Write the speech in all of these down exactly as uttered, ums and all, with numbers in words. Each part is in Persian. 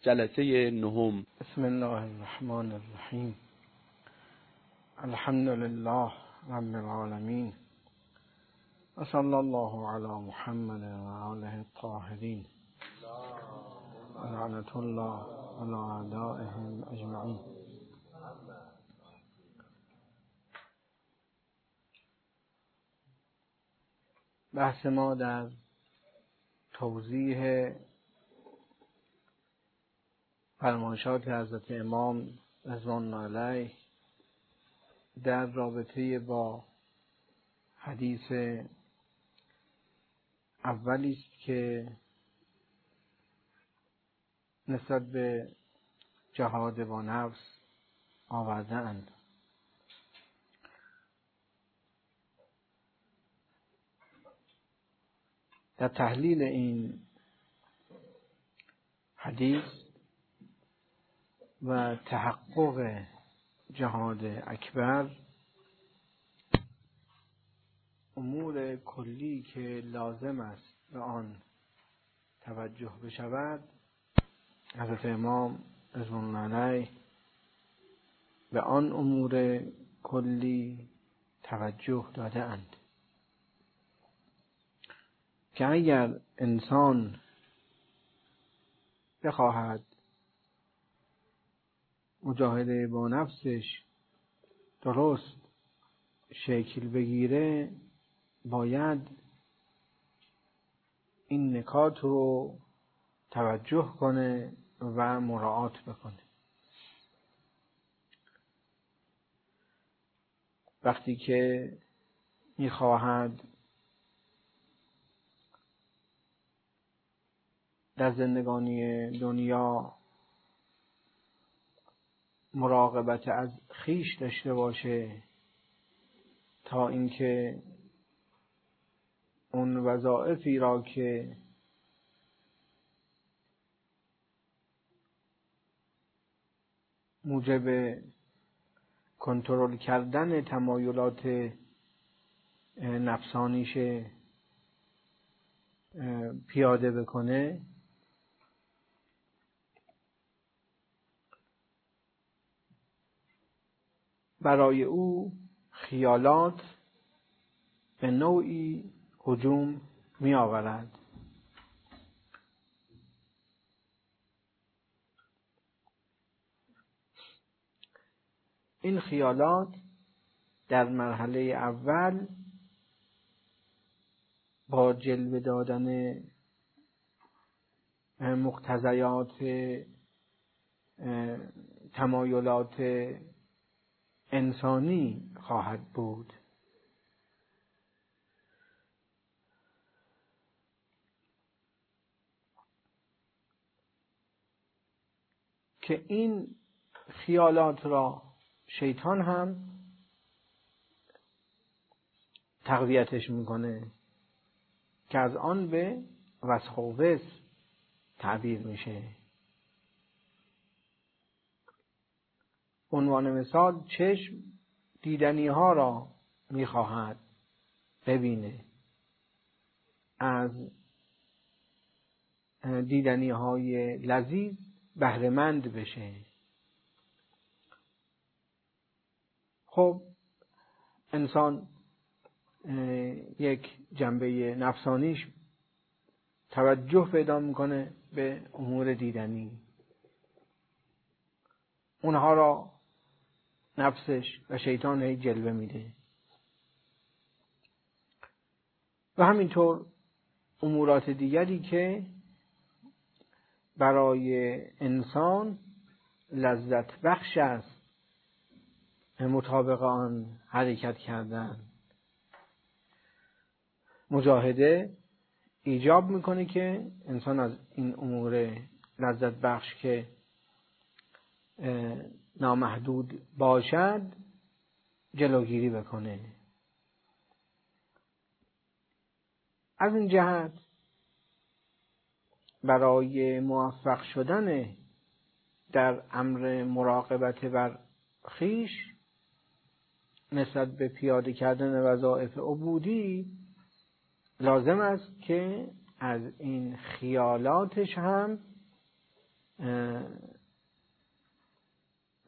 جلسه نهم. بسم الله الرحمن الرحیم. الحمد لله رب العالمین و صلی الله علی محمد و آله الطاهرین و لعنة الله علی اعدائهم اجمعین. بحث ما در توضیح فرمایشات حضرت امام رضوان الله علیه در رابطه با حدیث اولی است که نسبت به جهاد با نفس آورده اند. در تحلیل این حدیث و تحقق جهاد اکبر، امور کلی که لازم است به آن توجه بشود، حضرت امام رضوان الله علیه به آن امور کلی توجه داده اند که اگر انسان بخواهد مجاهده با نفسش درست شکل بگیره، باید این نکات رو توجه کنه و مراعات بکنه. وقتی که میخواهد در زندگانی دنیا مراقبت از خویش داشته باشه تا اینکه اون وظایفی را که موجب کنترل کردن تمایلات نفسانیش پیاده بکنه، برای او خیالات به نوعی هجوم می آورد. این خیالات در مرحله اول با جلوه دادن مقتضیات تمایلات انسانی خواهد بود، که این خیالات را شیطان هم تقویتش میکنه که از آن به وسوس تعبیر میشه. عنوان مثال، چشم دیدنی ها را میخواهد ببینه، از دیدنی های لذیذ بهره مند بشه. خب انسان یک جنبه نفسانیش توجه پیدا میکنه به امور دیدنی، اونها را نفسش و شیطان هی جلوه میده و همینطور امورات دیگری که برای انسان لذت بخش است مطابق آن حرکت کردن. مجاهده ایجاب میکنه که انسان از این امور لذت بخش که نامحدود باشد جلوگیری بکنه. از این جهت برای موفق شدن در امر مراقبت بر خویش نسبت به پیاده کردن وظایف عبودی لازم است که از این خیالاتش هم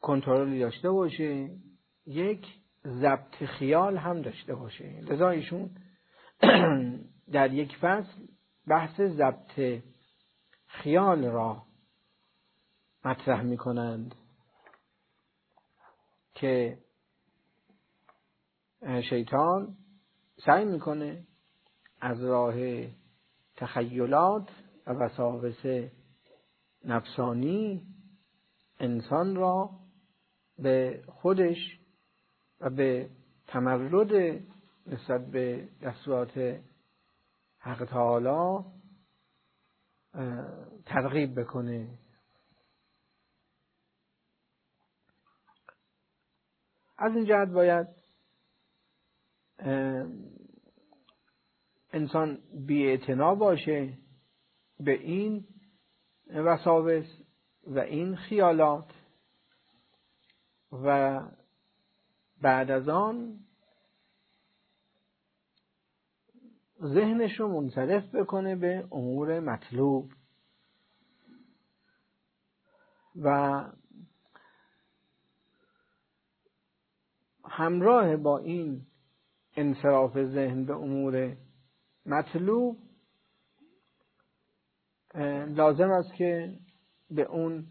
کنترلی داشته باشه، یک ضبط خیال هم داشته باشه. لذا ایشون در یک فصل بحث ضبط خیال را مطرح می کنند که شیطان سعی میکنه از راه تخیلات و وساوس نفسانی انسان را به خودش و به تمرد نسبت به دستورات حق تعالی ترغیب بکنه. از این جهت باید انسان بی‌اعتنا باشه به این وساوس و این خیالات و بعد از آن ذهنش رو منصرف بکنه به امور مطلوب و همراه با این انصراف ذهن به امور مطلوب لازم است که به اون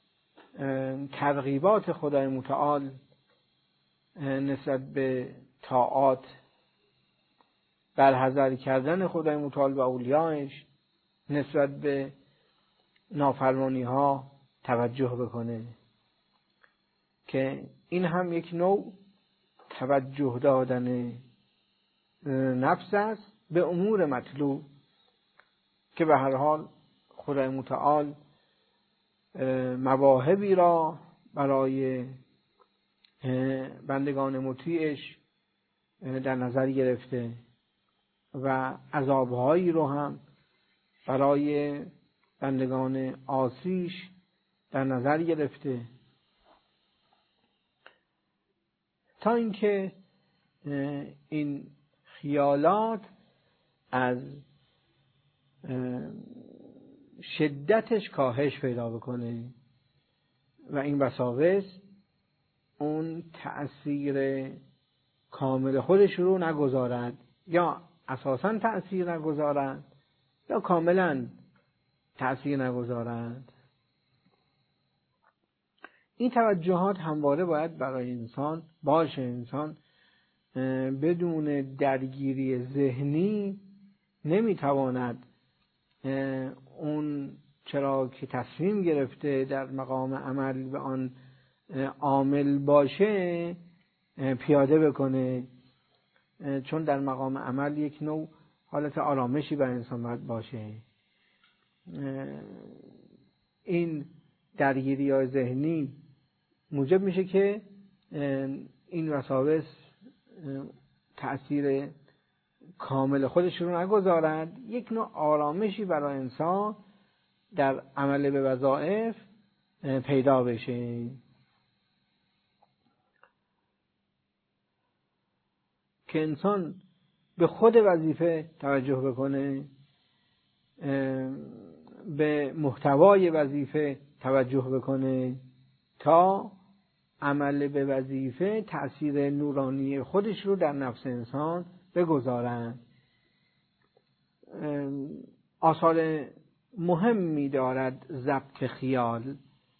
ترغیبات خدای متعال نسبت به طاعات، برحذر کردن خدای متعال و اولیایش نسبت به نافرمانی ها توجه بکنه که این هم یک نوع توجه دادن نفس است به امور مطلوب که به هر حال خدای متعال مواهبی را برای بندگان مطیعش در نظر گرفته و عذابهایی رو هم برای بندگان عاصیش در نظر گرفته تا اینکه این خیالات از شدتش کاهش پیدا بکنه و این وساوس اون تأثیر کامل خودش رو نگذارد یا اساساً تأثیر نگذارد یا کاملاً تأثیر نگذارد. این توجهات همواره باید برای انسان باشه. انسان بدون درگیری ذهنی نمیتواند اون چرا که تصمیم گرفته در مقام عمل به آن عامل باشه پیاده بکنه، چون در مقام عمل یک نوع حالت آرامشی بر انسان باید باشه. این درگیری های ذهنی موجب میشه که این وساوس تأثیر کامل خودش رو نگذارد، یک نوع آرامشی برای انسان در عمل به وظایف پیدا بشه که انسان به خود وظیفه توجه بکنه، به محتوای وظیفه توجه بکنه تا عمل به وظیفه تأثیر نورانی خودش رو در نفس انسان بگذارن. آثار مهمی دارد ضبط خیال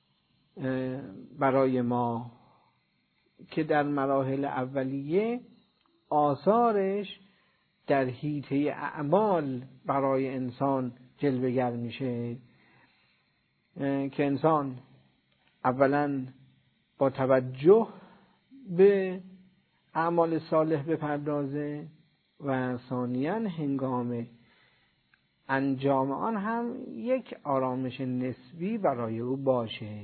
برای ما که در مراحل اولیه آثارش در حیطه اعمال برای انسان جلوه‌گر میشه که انسان اولا با توجه به اعمال صالح بپردازه و ثانیاً هنگام انجام آن هم یک آرامش نسبی برای او باشه.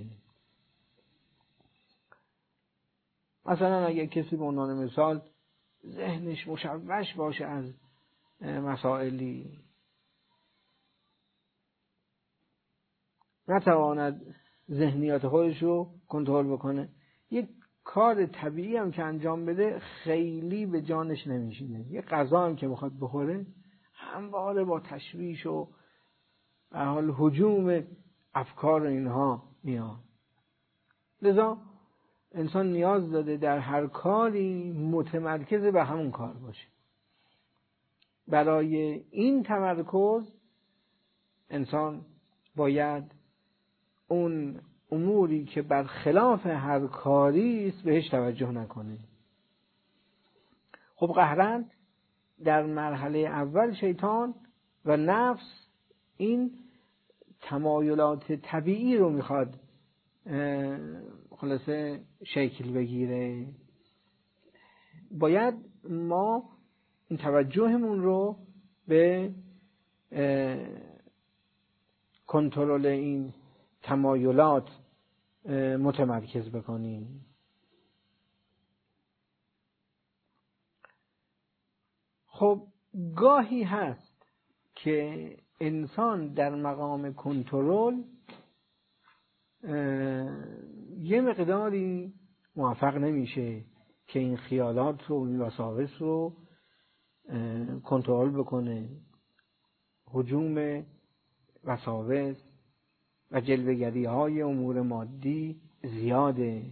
مثلا اگر کسی به عنوان مثال ذهنش مشوش باشه از مسائلی، نتواند ذهنیات خودش رو کنترل بکنه، یک کار طبیعی هم که انجام بده خیلی به جانش نمیشینه. یک غذا هم که بخواد بخوره همواره با تشویش و به حال هجوم افکار اینها میاد. لذا انسان نیاز داره در هر کاری متمرکز به همون کار باشه. برای این تمرکز انسان باید اون اموری که برخلاف هر کاری است بهش توجه نکنه. خب قهرن در مرحله اول شیطان و نفس این تمایلات طبیعی رو میخواد خلاصه شکل بگیره. باید ما این توجهمون رو به کنترل این تمایلات متمرکز بکنیم. خب گاهی هست که انسان در مقام کنترل یه مقداری موفق نمیشه که این خیالات رو، این وساوس رو کنترل بکنه. هجوم وساوس و جلوه‌گری های امور مادی زیاده.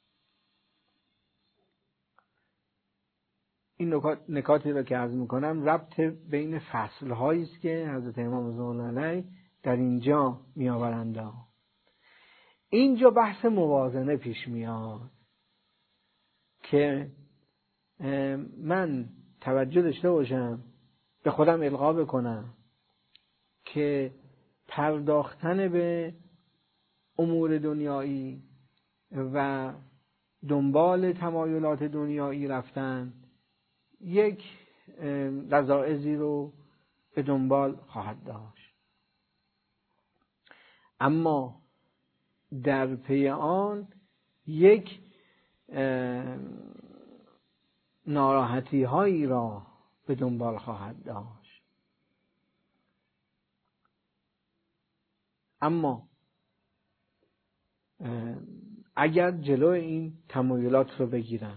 این نکاتی رو که عرض میکنم ربط بین فصل هایی است که حضرت امام زمان علیه در اینجا میآورند. اینجا بحث موازنه پیش میاد که من توجه داشته باشم، به خودم القا بکنم که پرداختن به امور دنیایی و دنبال تمایلات دنیایی رفتن یک لذاعزی رو به دنبال خواهد داشت، اما در پی آن یک ناراحتی هایی را به دنبال خواهد داشت. اما اگر جلو این تمایلات رو بگیرن،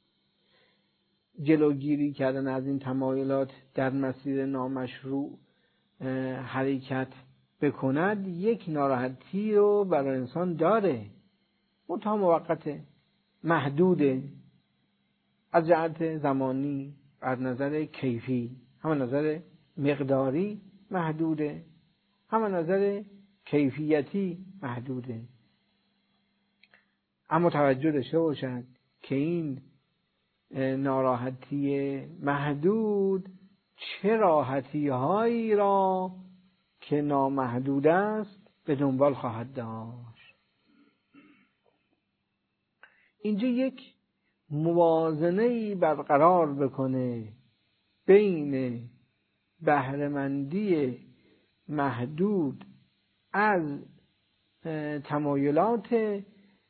جلوگیری کردن از این تمایلات در مسیر نامشروع حرکت بکند، یک ناراحتی رو برای انسان داره، منتها موقته، محدوده، از جهت زمانی، از نظر کیفی، هم نظر مقداری محدوده، هم نظر کیفیتی محدوده. اما توجه داشته باشند که این ناراحتی محدود چه راحتی هایی را که نامحدود است به دنبال خواهد داشت. اینجا یک موازنه‌ای برقرار بکنه بین بهره‌مندی محدود از تمایلات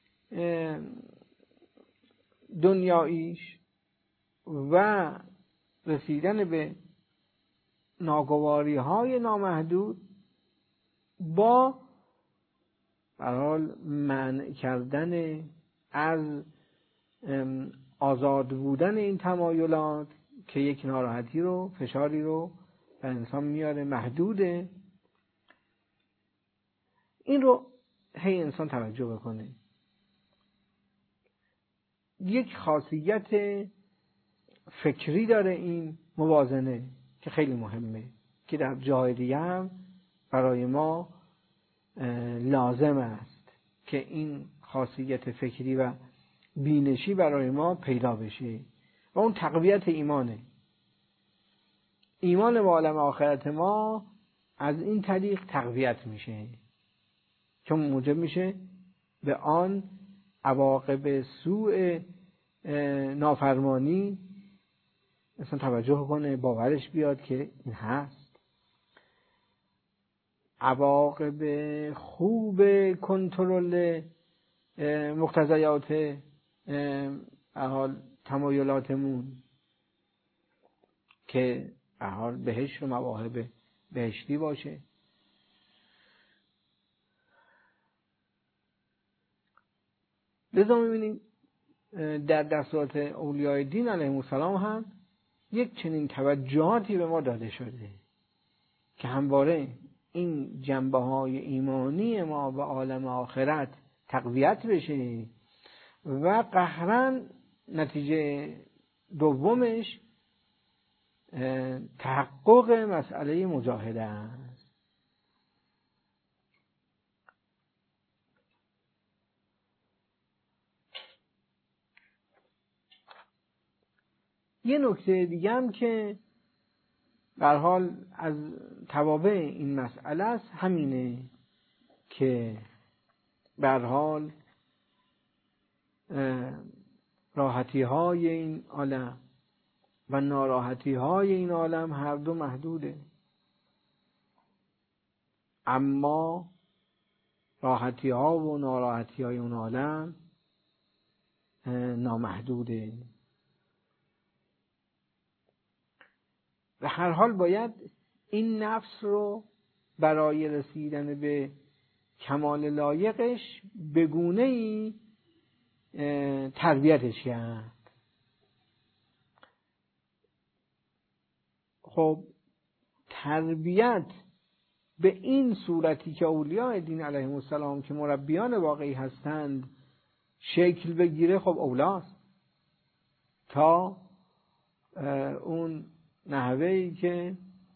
دنیاییش و رسیدن به ناگواری های نامحدود با به هر حال منع کردن از آزاد بودن این تمایلات که یک ناراحتی رو، فشاری رو به انسان میاره، محدوده. این رو هی انسان توجه بکنه. یک خاصیت فکری داره این موازنه که خیلی مهمه، که در جای دیگه هم برای ما لازم است که این خاصیت فکری و بینشی برای ما پیدا بشه و اون تقویت ایمانه. ایمان به عالم آخرت ما از این طریق تقویت میشه، چون موجب میشه به آن عواقب سوء نافرمانی مثلا توجه کنه، باورش بیاد که این هست. عواقب خوب کنترل مقتضیات حال تمایلاتمون که حال بهشت و مواهب بهشتی باشه. لذا می‌بینیم در دستورات اولیای دین علیهم السلام هم یک چنین توجهاتی به ما داده شده که همواره این جنبه‌های ایمانی ما به عالم آخرت تقویت بشه و قهراً نتیجه دومش تحقق مسئله مجاهده است. یه نکته دیگه هم که به هر حال از توابع این مسئله است همینه که به هر حال راحتی های این عالم و ناراحتی های این عالم هر دو محدوده، اما راحتی ها و ناراحتی های اون عالم نامحدوده. و هر حال باید این نفس رو برای رسیدن به کمال لایقش به گونه‌ای تربیتش کرد. خب تربیت به این صورتی که اولیاء دین علیهم السلام که مربیان واقعی هستند شکل بگیره، خب اولاست تا اون نحوهی که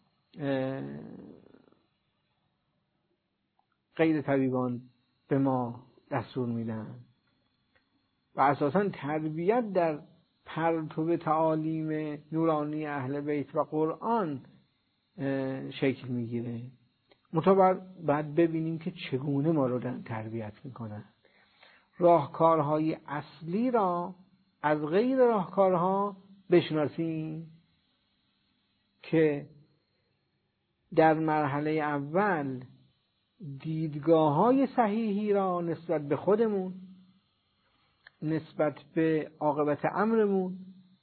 غیر طبیبان به ما دستور میدن و اساساً تربیت در پرتو تعالیم نورانی اهل بیت و قرآن شکل میگیره. متأ بعد ببینیم که چگونه ما رو تربیت میکنن. راهکارهای اصلی را از غیر راهکارها بشناسیم که در مرحله اول دیدگاه‌های صحیحی را نسبت به خودمون، نسبت به عاقبت امرمون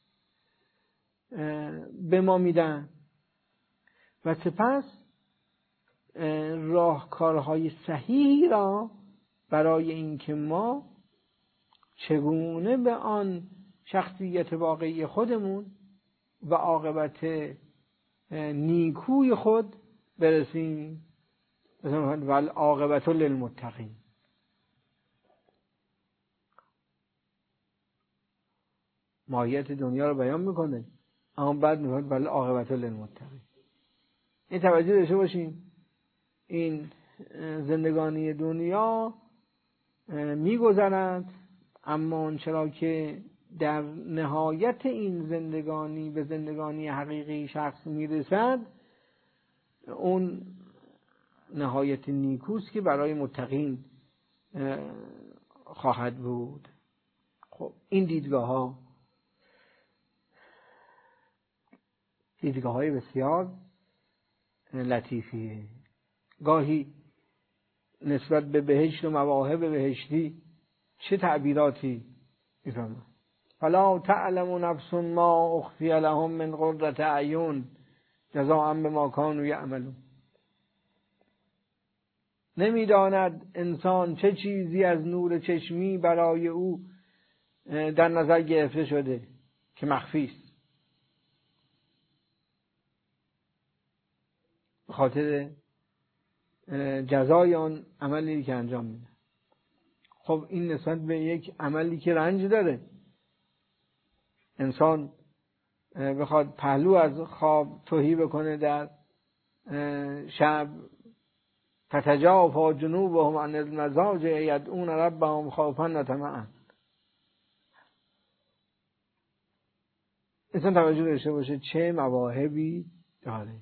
به ما میدن و سپس راهکارهای صحیحی را برای اینکه ما چگونه به آن شخصیت واقعی خودمون و عاقبت نیکوی خود برسیم. ول عاقبت للمتقین. ماهیت دنیا رو بیان میکنه اما بعد میگه ول عاقبت للمتقین. این توجه داشته باشیم این زندگانی دنیا میگذرد، اما چرا که در نهایت این زندگانی به زندگانی حقیقی شخص میرسد اون نهایت نیکوست که برای متقین خواهد بود. خب این دیدگاه ها دیدگاه های بسیار لطیفیه. گاهی نسبت به بهشت و مواهب بهشتی چه تعبیراتی میفرمایند؟ فلا تعلم نفس ما اخفی لهم من قرة اعین جزاء بما کانوا یعملون. نمیداند انسان چه چیزی از نور چشمی برای او در نظر گرفته شده که مخفی است، به خاطر جزای آن عملی که انجام میده. خب این نسبت به یک عملی که رنج داره، انسان بخواد پهلو از خواب تهی بکنه در شب، تتجافا جنوبهم عن المضاجع یدعون ربهم خوفا و طمعا. انسان توجه داشته باشه چه مواهبی داره.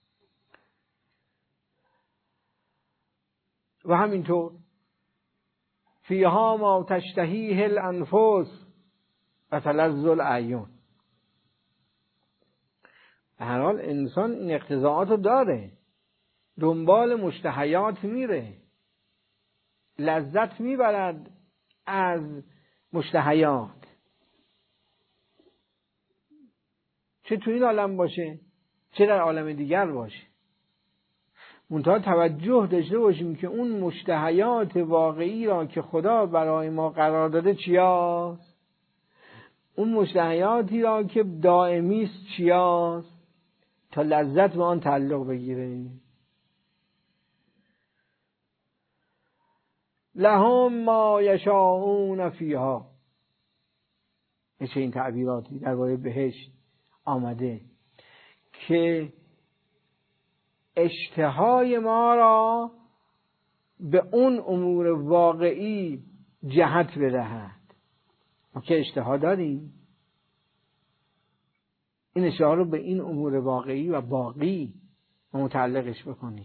و همینطور فیها ما تشتهیه الانفس و تلذ الاعین. به هر حال انسان این اقتضاعات رو داره، دنبال مشتهیات میره، لذت میبرد از مشتهیات، چه تو این عالم باشه چه در عالم دیگر باشه. منتها توجه داشته باشیم که اون مشتهیات واقعی را که خدا برای ما قرار داده چیاست، اون مشتهیاتی را که دائمی است چیاست، تا لذت به آن تعلق بگیره. لهم ما یشاءون فیها. چه این تعبیراتی درباره بهشت آمده که اشتهای ما را به اون امور واقعی جهت بدهد. ما که اشتها داریم، این اشتها رو به این امور واقعی و باقی متعلقش بکنیم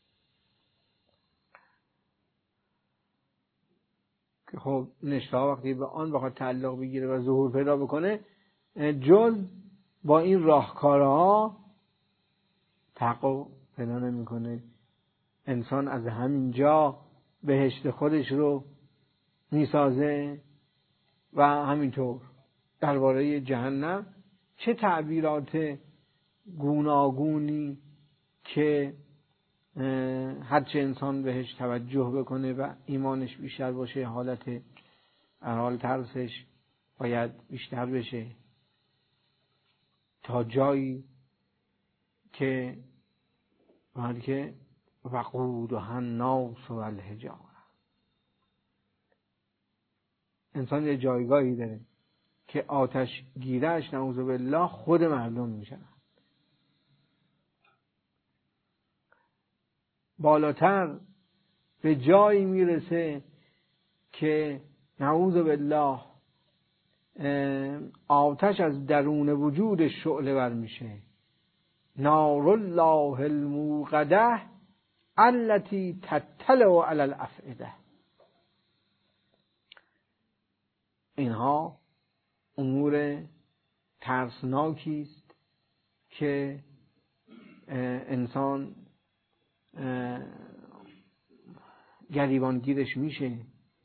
که خب این اشتها وقتی به آن بخواد تعلق بگیره و ظهور پیدا بکنه، جز با این راهکارها تحقق پیدا نمیکنه. انسان از همین جا بهشت خودش رو میسازه و همینطور درباره جهنم چه تعبیرات گوناگونی که هرچه انسان بهش توجه بکنه و ایمانش بیشتر باشه، حالت حال ترسش باید بیشتر بشه تا جایی که بعد که وقودها الناس والحجاره، انسان یه جایگاهی داره که آتش گیرش نعوذ بالله خود مردم میشن. بالاتر به جایی میرسه که نعوذ بالله آتش از درون وجود شعله ور میشه. نار الله الموقده التي تطلع علی الافئده. اینها امور ترسناکی است که انسان گریبانگیرش میشه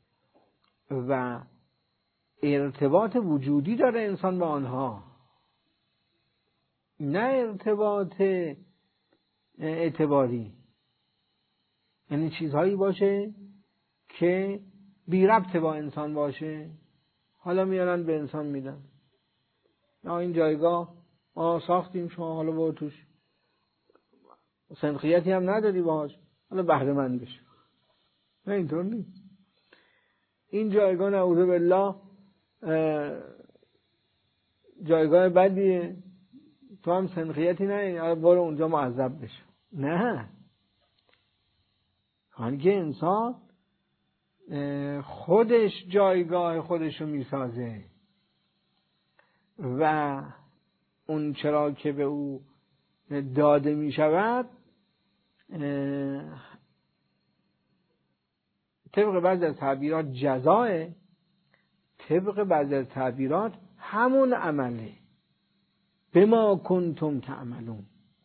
و ارتباط وجودی داره انسان با آنها، نه ارتباط اعتباری. یعنی چیزهایی باشه که بی ربط با انسان باشه، حالا میارن به انسان میدن، نه این جایگاه ما ساختیم، شما حالا برو توش، سنخیتی هم نداری باهاش، حالا بهره مند بشه. نه اینطور نیست. این جایگاه نعوذ بالله جایگاه بدیه، تو هم سنخیتی نه، حالا برو اونجا معذب بشه. نه، که انسان خودش جایگاه خودش رو میسازه و اون چرا که به او داده می شود طبق بعضی از تعبیرات جزاه، طبق بعضی از تعبیرات همون عمله. بما کنتم تعملون.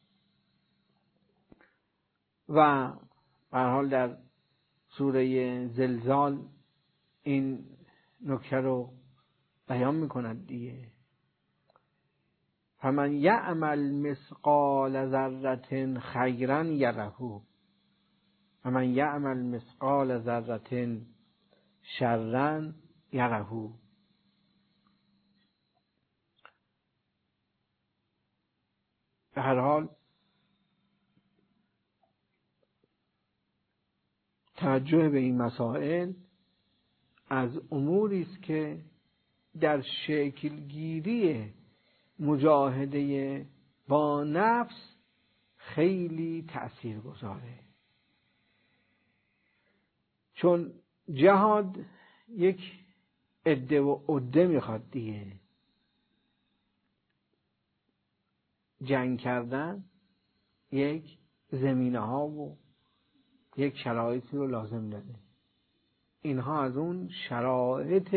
و به هر حال در سوره زلزال این نکته رو بیان میکند دیگه. فمن یعمل مثقال ذره خیرا یره و من یعمل مثقال ذره شرا یره. به هر حال توجه به این مسائل از اموری است که در شکلگیری مجاهده با نفس خیلی تأثیر گذاره. چون جهاد یک عده و عده میخواد دیگه، جنگ کردن یک زمینه ها و یک شرایطی رو لازم داره. اینها از اون شرایط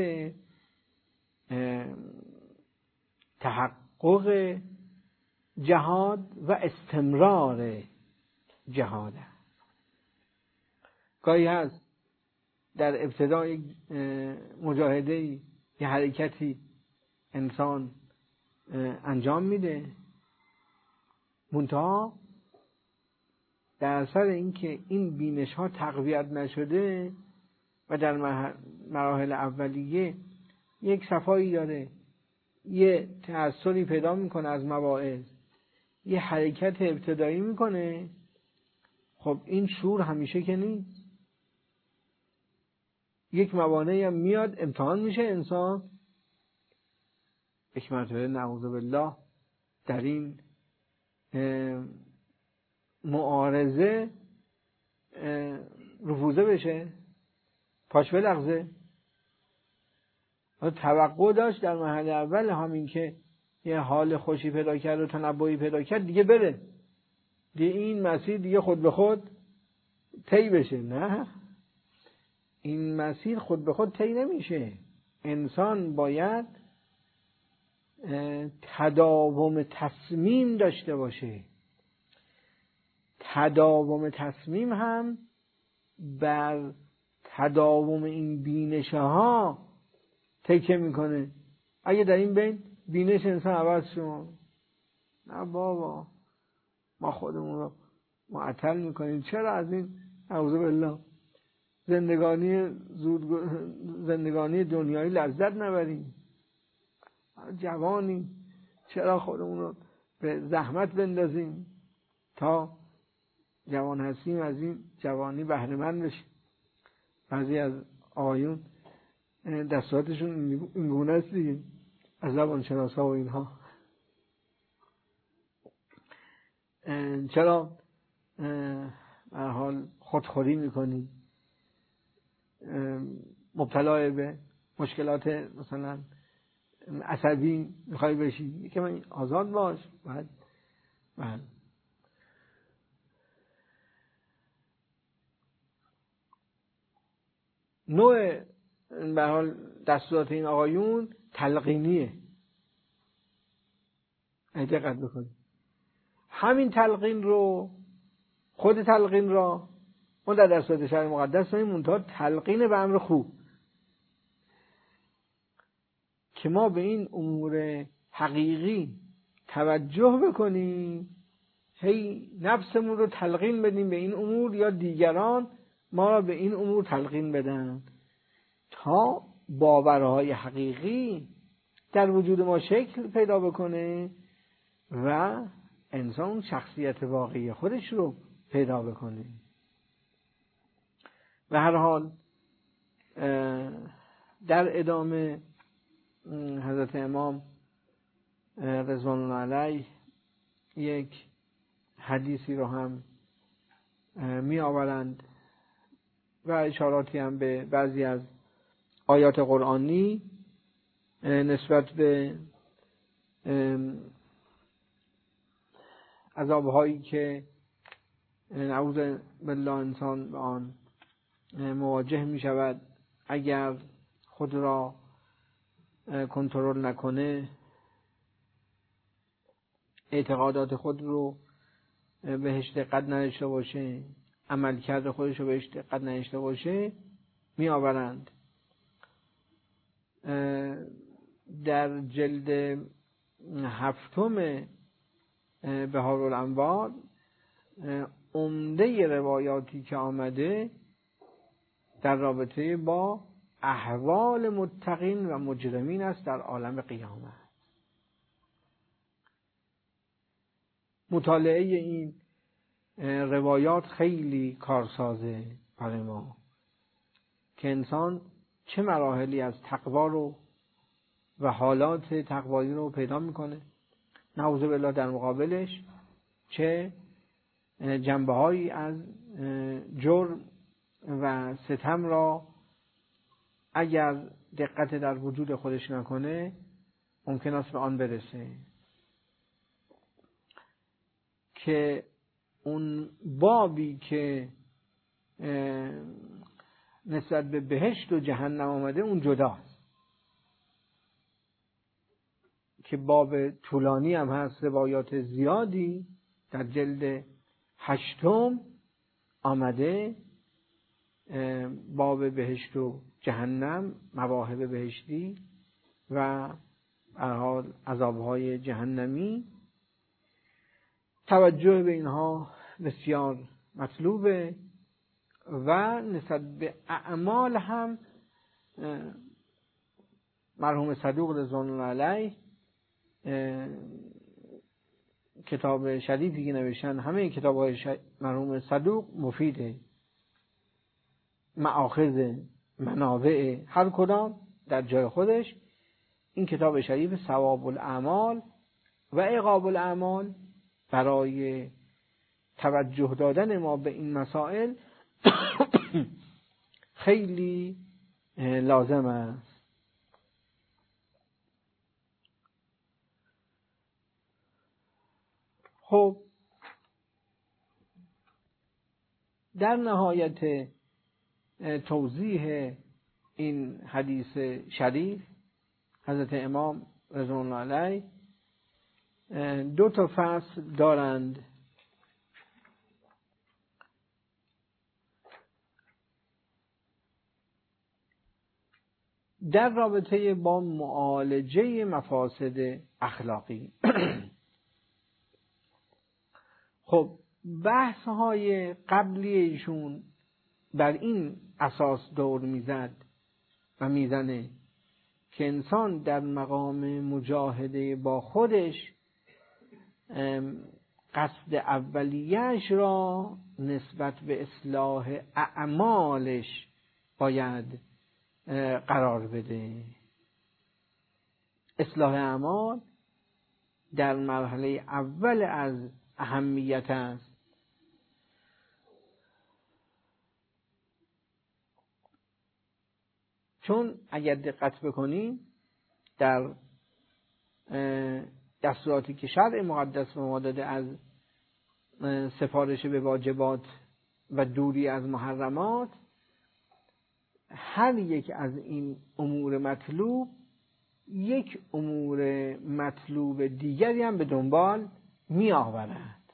تحقق جهاد و استمرار جهاد است. گاهی هست در ابتدای مجاهده یه حرکتی انسان انجام میده، منتها در اثر اینکه این بینش ها تقویت نشده و در مراحل اولیه یک صفایی داره، یه تأثیری پیدا میکنه از مواعظ، یه حرکت ابتدایی میکنه، خب این شور همیشه که نیست. یک موانعی هم میاد، امتحان میشه انسان، یک مرتبه نعوذ بالله در این معارضه رفوزه بشه، پاش بلغزه. توقع داشت در مرحله اول همین که یه حال خوشی پیدا کرد و تنبهی پیدا کرد دیگه بره، دیگه این مسیر دیگه خود به خود طی بشه. نه، این مسیر خود به خود طی نمیشه. انسان باید تداوم تصمیم داشته باشه. تداوم تصمیم هم بر تداوم این بینشه ها تکیه میکنه. اگه در این بین بینش انسان عوض شد، نه بابا ما خودمون رو معطل میکنیم، چرا از این اعوذ بالله زندگانی زود زندگانی دنیایی لذت نبریم؟ جوانی چرا خودمون رو به زحمت بندازیم تا جوان هستیم از این جوانی بهره مند بشیم؟ بعضی از آقایون دستوراتشون این گونه است دیگه، از زبان شناسا و اینها. چرا به حال خودخوری میکنی، مبتلا به مشکلات مثلا عصبی میخوای بشی؟ که من آزاد باش. بعد بعد نوع به حال دستورات این آقایون تلقینیه. دقت بکنید، همین تلقین رو، خود تلقین را ما در دستورات شرع مقدس داریم، منتها تلقین به امر خوب، که ما به این امور حقیقی توجه بکنیم، هی نفسمون رو تلقین بدیم به این امور، یا دیگران ما را به این امور تلقین بدن، تا باورهای حقیقی در وجود ما شکل پیدا بکنه و انسان شخصیت واقعی خودش رو پیدا بکنه. به هر حال در ادامه حضرت امام رضوان الله علیه یک حدیثی رو هم می آورند و اشاراتی هم به بعضی از آیات قرآنی نسبت به عذاب‌هایی که نعوذ بالله انسان به آن مواجه می شود اگر خود را کنترل نکنه، اعتقادات خود رو بهش دقت نداشته باشه، عملکرد خودش رو بهش دقت نداشته باشه، می آورند. در جلد هفتم بهارالانوار عمده روایاتی که آمده در رابطه با احوال متقین و مجرمین است در عالم قیامت. مطالعه این روایات خیلی کارسازه برای ما که انسان چه مراحلی از تقوا رو و حالات تقوایی رو پیدا میکنه، نعوذ بالله در مقابلش چه جنبه‌هایی از جرم و ستم را اگر دقت در وجود خودش نکنه ممکن است به آن برسه. که اون بابی که نسبت به بهشت و جهنم آمده اون جداست، که باب طولانی هم هست، روایات زیادی در جلد هشتم آمده، باب بهشت و جهنم، مواهب بهشتی و حال عذابهای جهنمی. توجه به اینها بسیار مطلوبه و نسبت به اعمال هم مرحوم صدوق رضوان الله علیه کتاب شدیدی که نوشتن، همه کتاب‌های ش... مرحوم صدوق مفیده، مآخذ منابع هر کدام در جای خودش این کتاب شریف ثواب الاعمال و عقاب الاعمال برای توجه دادن ما به این مسائل خیلی لازم است. خب در نهایت توضیح این حدیث شریف حضرت امام رضوان الله علیه دو تا فصل دارند. در رابطه با معالجه مفاسد اخلاقی. خب بحث های قبلی ایشون بر این اساس دور میزد و میزنه که انسان در مقام مجاهده با خودش قصد اولیه‌اش را نسبت به اصلاح اعمالش باید قرار بده. اصلاح اعمال در مرحله اول از اهمیت است. چون اگر دقت بکنیم در دستوراتی که شرع مقدس به ما داده از سفارش به واجبات و دوری از محرمات، هر یک از این امور مطلوب یک امور مطلوب دیگری هم به دنبال می آورد.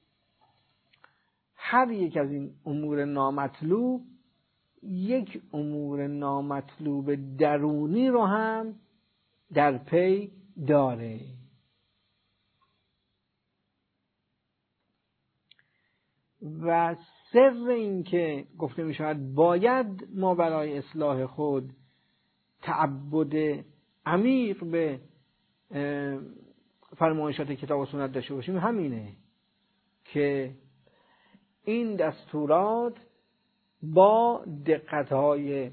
هر یک از این امور نامطلوب یک امور نامطلوب درونی رو هم در پی داره. و سر این که گفته می شود باید ما برای اصلاح خود تعبد عمیق به فرمایشات کتاب و سنت داشته باشیم همینه که این دستورات با دقت‌های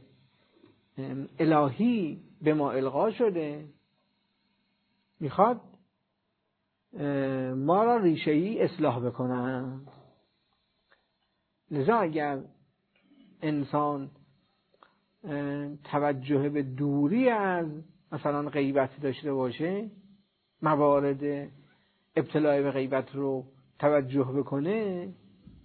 الهی به ما القا شده، میخواد ما را ریشه‌ای اصلاح بکنن. لذا اگر انسان توجه به دوری از مثلا غیبت داشته باشه، موارد ابتلاء به غیبت رو توجه بکنه،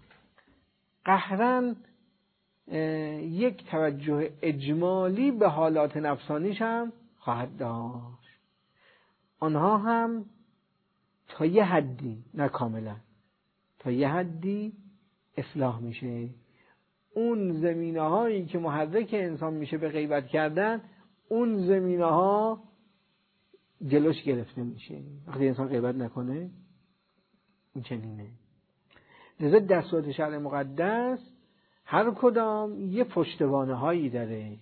قهراً یک توجه اجمالی به حالات نفسانیش هم خواهد داشت. آنها هم تا یه حدی، نه کاملا، تا یه حدی اصلاح میشه. اون زمینه هایی که محرک انسان میشه به غیبت کردن، اون زمینه ها جلوش گرفته میشه. وقتی انسان غیبت نکنه این چنینه. لذا دستورات شرع مقدس هر کدام یه پشتوانه هایی داره.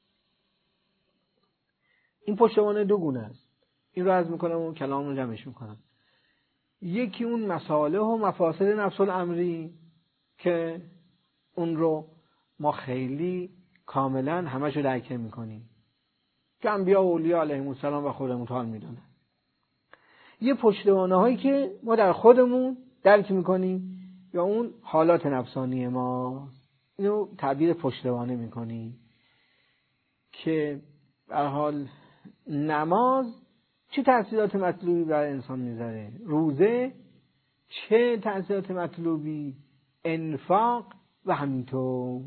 این پشتوانه دو گونه است. این رو عرض میکنم و کلام رو جمعش میکنم. یکی اون مصالح و مفاسد نفس الامری که اون رو ما خیلی کاملا همشو درک میکنیم که انبیا و اولیاء علیهم السلام و خودمون حال میدونن. یه پشتوانه هایی که ما در خودمون درک میکنیم یا اون حالات نفسانی ما، اینو تعبیر پشتوانه میکنیم که به هر حال نماز چه تأثیرات مطلوبی بر انسان میذاره، روزه چه تأثیرات مطلوبی، انفاق و همینطور.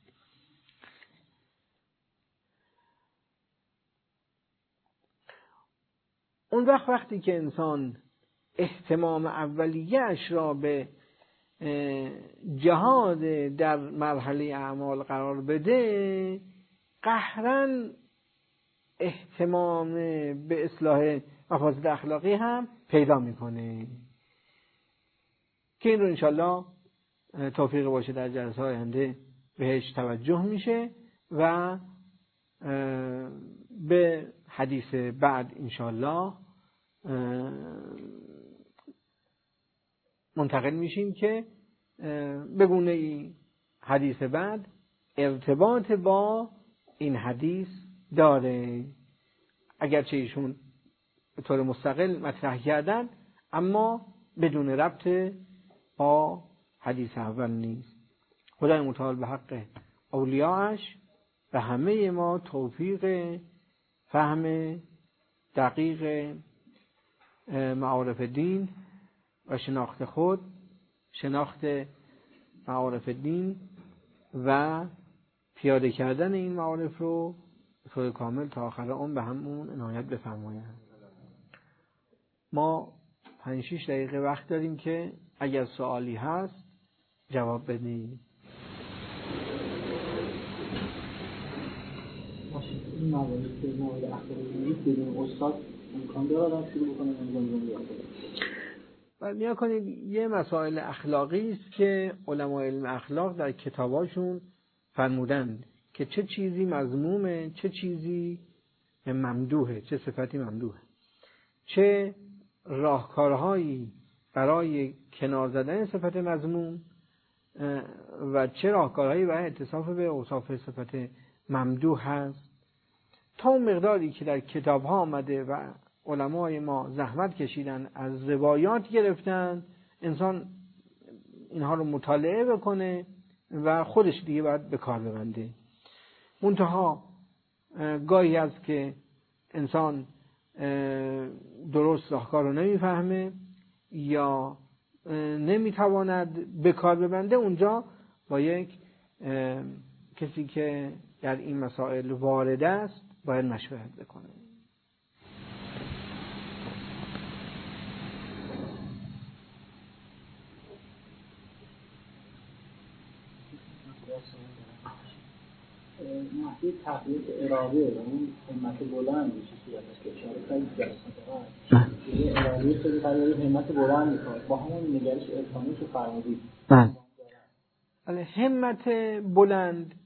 اون وقت وقتی که انسان اهتمام اولیه‌اش را به جهاد در مرحله اعمال قرار بده، قهراً اهتمام به اصلاح مفاسد اخلاقی هم پیدا میکنه که این رو انشالله توفیق باشه در جلسه های آینده بهش توجه میشه و به حدیث بعد انشالله منتقل میشیم که به گونه ای حدیث بعد ارتباط با این حدیث داره. اگرچه ایشون به طور مستقل مطرح کردن اما بدون ربط با حدیث اول نیست. خدای متعال به حق اولیاءش و همه ما توفیق فهم دقیق معارف دین و شناخت خود، شناخت معارف دین و پیاده کردن این معارف رو به طور کامل تا آخر عمر به همون عنایت بفرمایند. ما پنج شش دقیقه وقت داریم که اگر سوالی هست جواب بدیم. این مواردی که مورد اخلاقی نیست بدون استاد امکان داره آدم شروع بکنه انجام بده. بعد نیا کنید یه مسائل اخلاقی است که علمای علم اخلاق در کتاباشون فرمودند که چه چیزی مذمومه، چه چیزی ممدوحه، چه صفتی ممدوحه، چه راهکارهایی برای کنار زدن صفت مذموم و چه راهکارهایی برای اتصاف به اوصاف صفت ممدوح هست. تا اون مقداری که در کتاب ها آمده و علمای ما زحمت کشیدن از روایات گرفتن، انسان اینها رو مطالعه بکنه و خودش دیگه باید به کار ببنده. منتها گاهی هست که انسان درست راهکار رو نمیفهمه یا نمیتواند به کار ببنده، اونجا با یک کسی که در این مسائل وارد است باید مشورت بکنه. نحوه تقویت اراده و اون همت بلند چیزی هست که اشاره خیلی جلسه یه اراده خیلی قرار همت بلند میخواد با همون نگرش عرفانی که فرمودید. بله، همت بلند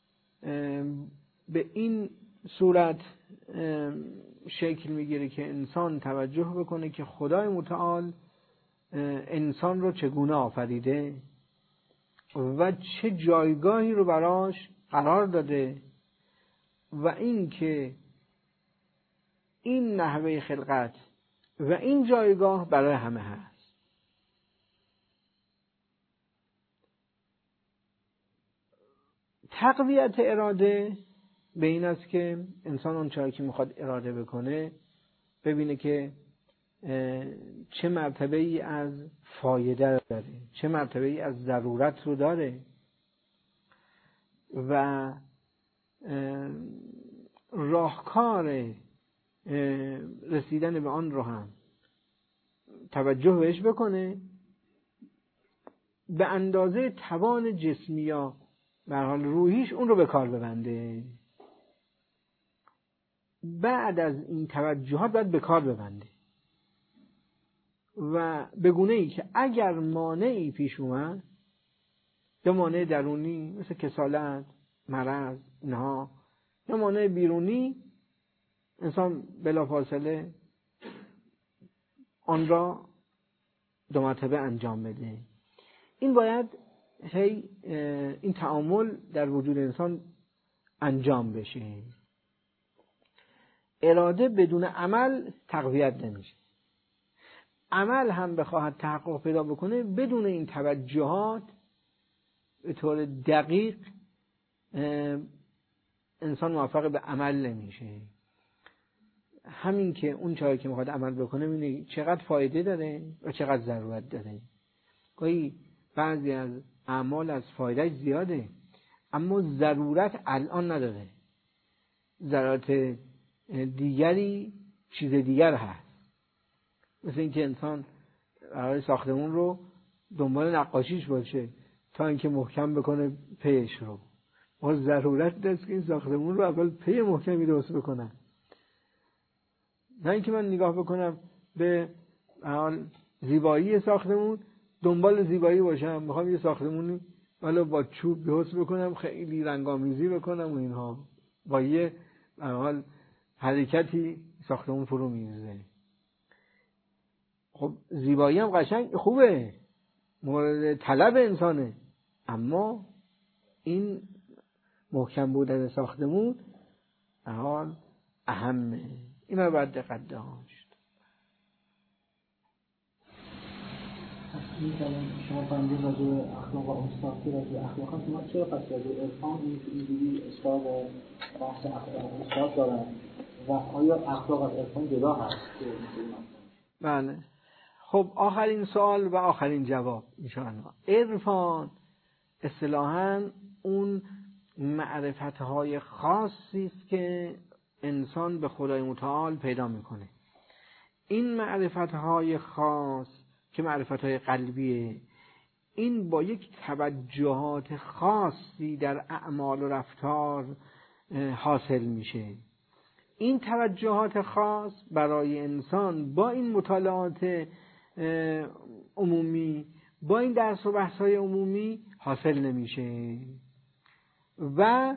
به این صورت شکل میگیره که انسان توجه بکنه که خدای متعال انسان رو چگونه آفریده و چه جایگاهی رو براش قرار داده و این که این نحوه خلقت و این جایگاه برای همه هست. تقویت اراده به این است که انسان اون چیزی که میخواد اراده بکنه ببینه که چه مرتبه ای از فایده داره، چه مرتبه ای از ضرورت رو داره و راهکار رسیدن به آن رو هم توجه بهش بکنه به اندازه توان جسمی یا به هر حال روحیش اون رو به کار ببنده. بعد از این توجهات باید به کار ببنده و به گونه ای که اگر مانعی پیش اومد، یا مانع درونی مثل کسالت، مرض، اینها، یا مانع بیرونی، انسان بلافاصله آن را دو مرتبه انجام بده. این باید هی این تعامل در وجود انسان انجام بشه. اراده بدون عمل تقویت نمیشه. عمل هم بخواهد تحقق پیدا بکنه بدون این توجهات به طور دقیق انسان موفق به عمل نمیشه. همین که اون چیزی که میخواد عمل بکنه ببینه چقدر فایده داره و چقدر ضرورت داره. گاهی بعضی از اعمال از فایده زیاده اما ضرورت الان نداره، ضرورت دیگری چیز دیگر هست. مثل اینکه انسان برای ساختمون رو دنبال نقاشیش باشه تا اینکه محکم بکنه پیش رو. ما ضرورت دست که این ساختمون رو اول پی محکمی درست بکنن، نه اینکه من نگاه بکنم به حال زیبایی ساختمون دنبال زیبایی باشم، میخوام یه ساختمونی ولی با چوب درست بکنم، خیلی رنگامیزی بکنم و اینها، با یه حال حرکتی ساختمون فرو میریزه. خب زیبایی هم قشنگ خوبه، مورد طلب انسانه، اما این محکم بودن ساختمون حال اهمه. این رو باید دقت داشت. این کلام شما فهمیدید راجع به اخلاق و استاد که راجع به اخلاق هست، ما چرا پس راجع به عرفان اینجوری استاد و بحث اخلاق استاد دارن و آیا اخلاق از عرفان جدا هست؟ بله. خب آخرین سوال و آخرین جواب انشاءالله. عرفان اصطلاحاً اون معرفت‌های خاصی است که انسان به خدای متعال پیدا میکنه. این معرفت‌های خاص که معرفت‌های قلبیه، این با یک توجهات خاصی در اعمال و رفتار حاصل میشه. این توجهات خاص برای انسان با این مطالعات عمومی، با این درس و بحث‌های عمومی حاصل نمیشه و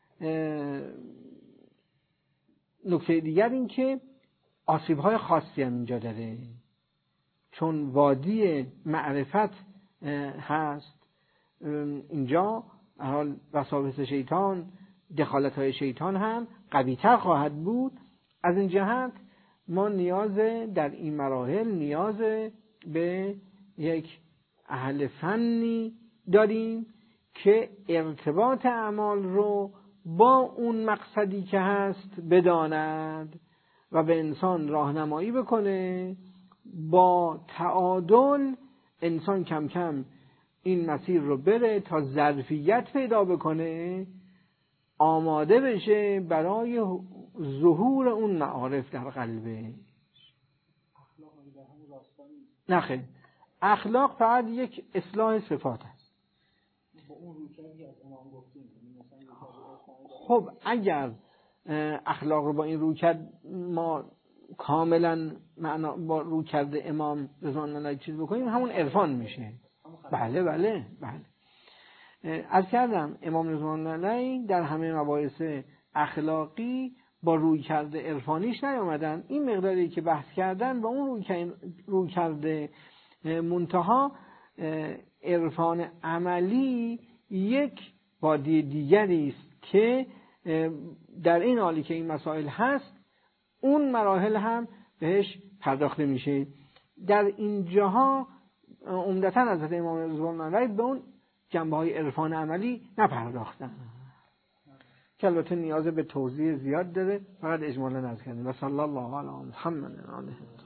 نکته دیگر این که آسیب‌های خاصی هم اینجا داره، چون وادی معرفت هست اینجا، حال وساوس شیطان، دخالت‌های شیطان هم قوی‌تر خواهد بود. از این جهت ما نیاز در این مراحل نیاز به یک اهل فنی داریم که ارتباط اعمال رو با اون مقصدی که هست بداند و به انسان راهنمایی بکنه. با تعادل انسان کم کم این مسیر رو بره تا ظرفیت پیدا بکنه، آماده بشه برای ظهور اون معارف در قلبه. نخیر، اخلاق فقط یک اصلاح صفات است. خب اگر اخلاق رو با این رویکرد ما کاملا معنا با رویکرد امام رضوان الله چیز بکنیم، همون عرفان میشه. بله بله بله. از کردم امام رضوان الله در همه مباحث اخلاقی با رویکرد عرفانیش نیامدن. این مقداری که بحث کردن با اون رویکرد منتها عرفان عملی یک وادی دیگری است که در این حالی که این مسائل هست اون مراحل هم بهش پرداخته میشه. در این جاها عمدتاً حضرت امام رضوان الله به اون جنبه‌های عرفان عملی نپرداختن که البته نیاز به توضیح زیاد داره، فقط اجمالاً عرض کردیم. و صلی الله علی محمد و آله